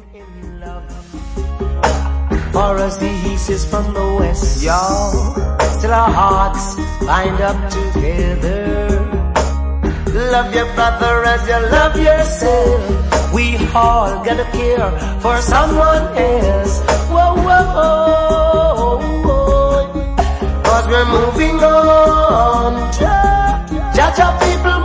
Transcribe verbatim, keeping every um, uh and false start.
in love. For us the east is from the west, y'all. Still our hearts bind up together. Love your brother as you love yourself. We all gotta care for someone else. Whoa, whoa, whoa. Cause we're moving on. Jah, Jah people